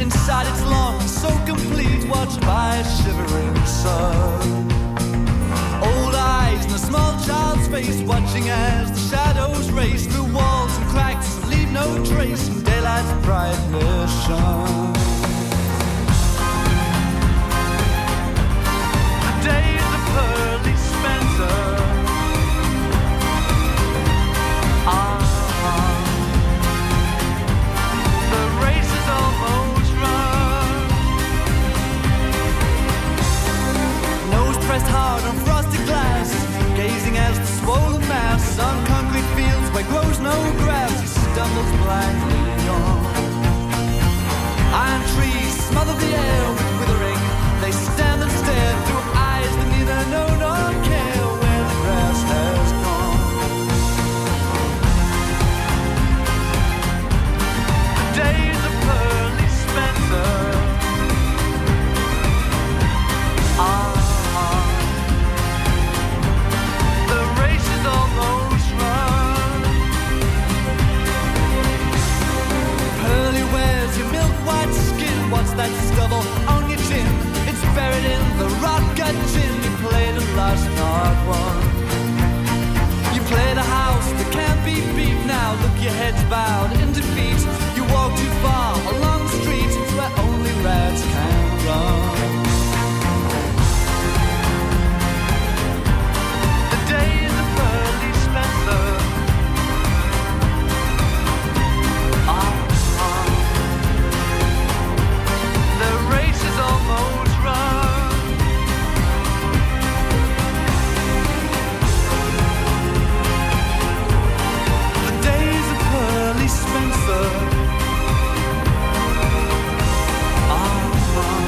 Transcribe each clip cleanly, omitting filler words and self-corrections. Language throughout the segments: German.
Inside it's long, so complete, watched by a shivering sun. Old eyes in a small child's face, watching as the shadows race through walls and cracks, leave no trace from daylight's brightness shone. The days of Pearly Spencer are the race is almost run. Nose pressed hard on frosted glass, gazing as the swollen mass on concrete fields where grows no grass, he stumbles blindly on. Iron trees smother the air with withering, they stand and stare through eyes that neither know nor care where the grass has gone. The days of Pearly Spencer are almost run. Pearly wears your milk white skin. What's that stubble on your chin? It's buried in the rot gut gin. You played and lost, not won. You played a house that can't be beat. Now look, your head's bowed in defeat. You walk too far along the street where only rats can run. The days of Pearly Spencer are on. The race is almost run. The days of Pearly Spencer are on.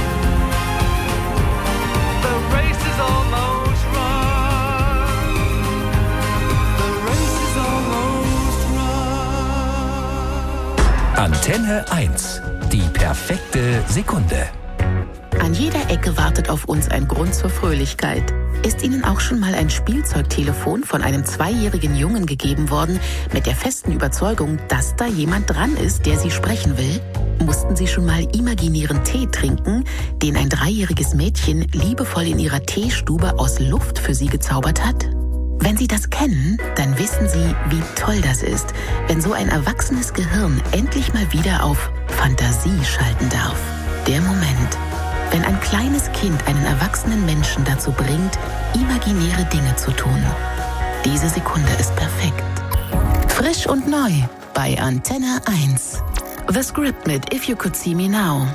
The race is almost run. The race is almost run. Antenne 1. Die perfekte Sekunde. An jeder Ecke wartet auf uns ein Grund zur Fröhlichkeit. Ist Ihnen auch schon mal ein Spielzeugtelefon von einem 2-jährigen Jungen gegeben worden, mit der festen Überzeugung, dass da jemand dran ist, der Sie sprechen will? Mussten Sie schon mal imaginären Tee trinken, den ein 3-jähriges Mädchen liebevoll in ihrer Teestube aus Luft für Sie gezaubert hat? Wenn Sie das kennen, dann wissen Sie, wie toll das ist, wenn so ein erwachsenes Gehirn endlich mal wieder auf Fantasie schalten darf. Der Moment, wenn ein kleines Kind einen erwachsenen Menschen dazu bringt, imaginäre Dinge zu tun. Diese Sekunde ist perfekt. Frisch und neu bei Antenne 1. The Script mit If You Could See Me Now.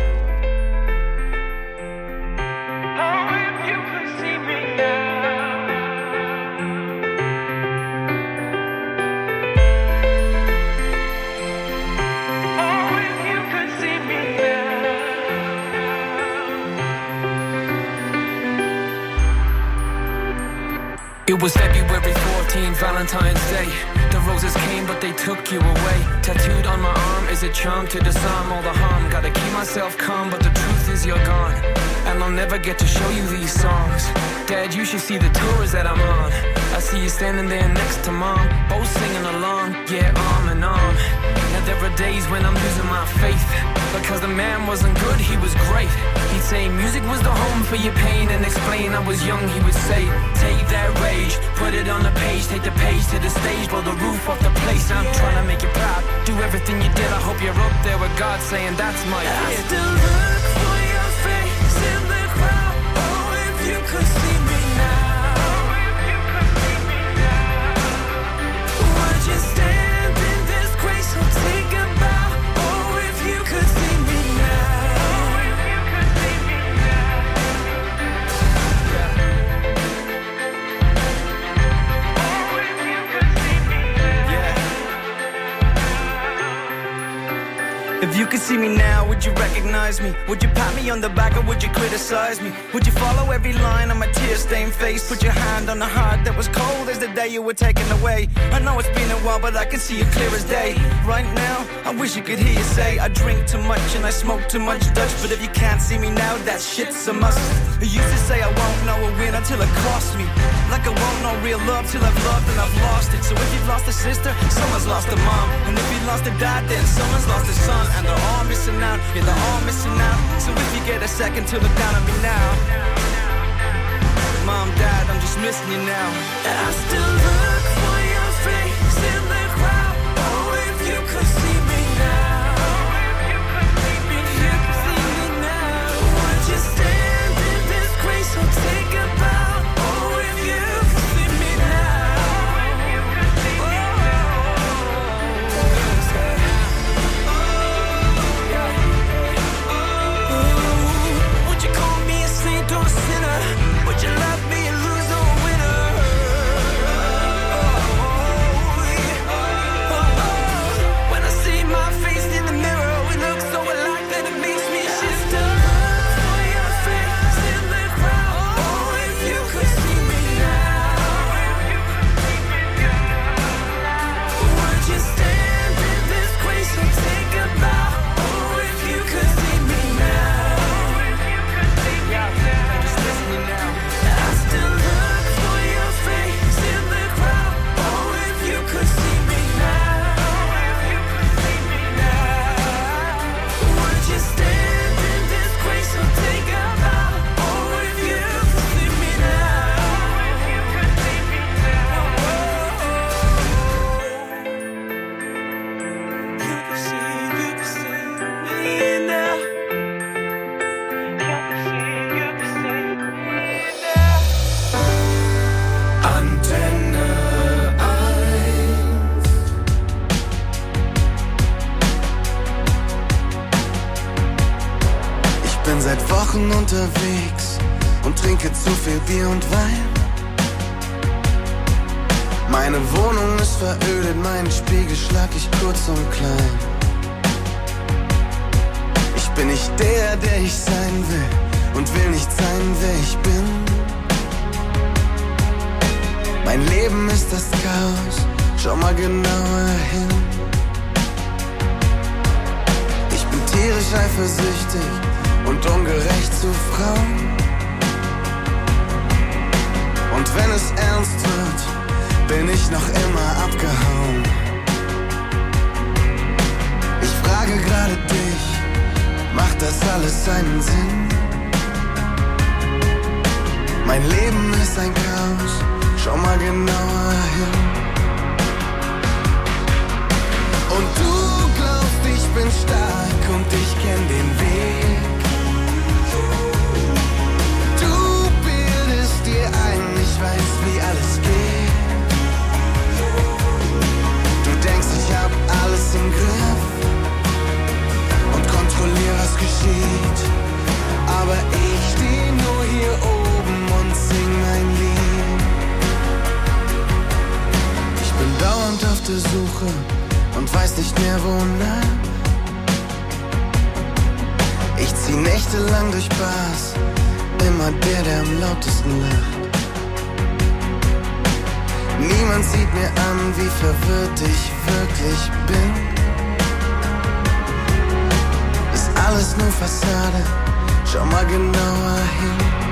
It was February 14th, Valentine's Day. The roses came, but they took you away. Tattooed on my arm is a charm to disarm all the harm. Gotta keep myself calm, but the truth is you're gone. And I'll never get to show you these songs. Dad, you should see the tours that I'm on. I see you standing there next to Mom, both singing along, yeah, arm in arm. Now there are days when I'm losing my faith, because the man wasn't good, he was great. He'd say music was the home for your pain, and explain I was young, he would say, take that rage, put it on the page, take the page to the stage, blow the roof off the place. I'm trying to make you proud, do everything you did, I hope you're up there with God saying that's my kid. I still look for your face in the crowd. Oh, if you could see me now. Would you stand in this grace or take a bow? Oh, if you could see me now. Oh, if you could see me now. Oh, if you could see me now. If you could see me now, would you recognize me? Would you pat me on the back or would you criticize me? Would you follow every line on my tear-stained face? Put your hand on the heart that was cold as the day you were taken away. I know it's been a while, but I can see it clear as day. Right now, I wish you could hear you say I drink too much and I smoke too much Dutch. But if you can't see me now, that shit's a must. I used to say I won't know a win until it cost me. Like I won't know real love till I've loved and I've lost it. So if you've lost a sister, someone's lost a mom. And if you lost a dad, then someone's lost a son. And they're all all missing out. Yeah, they're all missing out. So if you get a second to look down on me now. Mom, Dad, I'm just missing you now. And I still look for your face in the crowd. Oh, if you could see me now. If you could see me now. Would you stand in this grace or take a bow? Oh, if you could see me now. Would you call me a saint or a sinner? Would you love me and lose or a winner? When I see my face in the mirror, we look so alike that it makes me shift. Look for your face in the crowd. Oh, if you could see me now. Would you stand in this grace or take a bow? Oh, if you could see me now. I'm just missing you now. I still look for your face in the crowd. Oh, if you could see me now. Would you stand in this grace or take a bow? Oh, if you could see me now. You could see me now. You could see me now. Antenne 1. Ich bin seit Wochen unterwegs und trinke zu viel Bier und Wein. Meine Wohnung ist verödet, meinen Spiegel schlag ich kurz und klein. Ich bin nicht der ich sein will und will nicht sein, wer ich bin. Mein Leben ist das Chaos, schau mal genauer hin. Ich bin tierisch eifersüchtig und ungerecht zu Frauen. Und wenn es ernst wird, bin ich noch immer abgehauen. Ich frage gerade dich, macht das alles einen Sinn? Mein Leben ist ein Chaos, schau mal genauer hin. Und du glaubst, ich bin stark und ich kenn den Weg. Du bildest dir ein, ich weiß, wie alles geht. Du denkst, ich hab alles im Griff und kontrollier, was geschieht. Aber ich steh nur hier oben und sing mein Lied. Ich bin dauernd auf der Suche und weiß nicht mehr wonach. Ich zieh nächtelang durch Bars, immer der am lautesten lacht. Niemand sieht mir an, wie verwirrt ich wirklich bin. Ist alles nur Fassade, schau mal genauer hin.